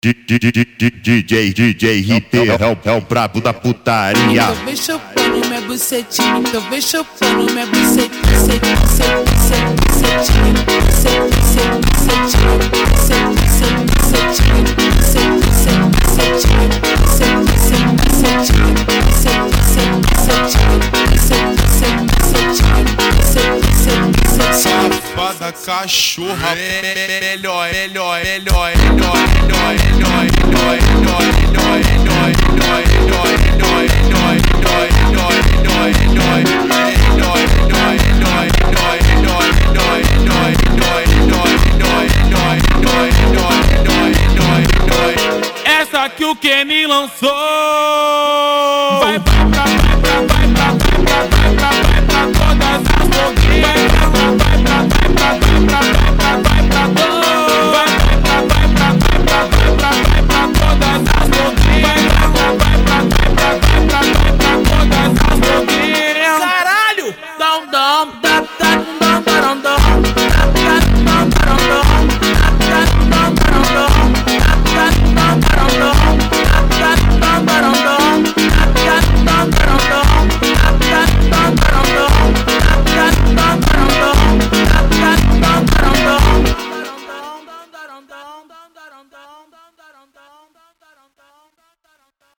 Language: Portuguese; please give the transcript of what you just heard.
DJ RT é o brabo da putaria. Então vem chupando minha bucetinha, então vem chupando minha bucetinha, safada cachorra, melhor. Essa que o Kenny lançou. Vai pra todas as blogueiras. Caralho, dá um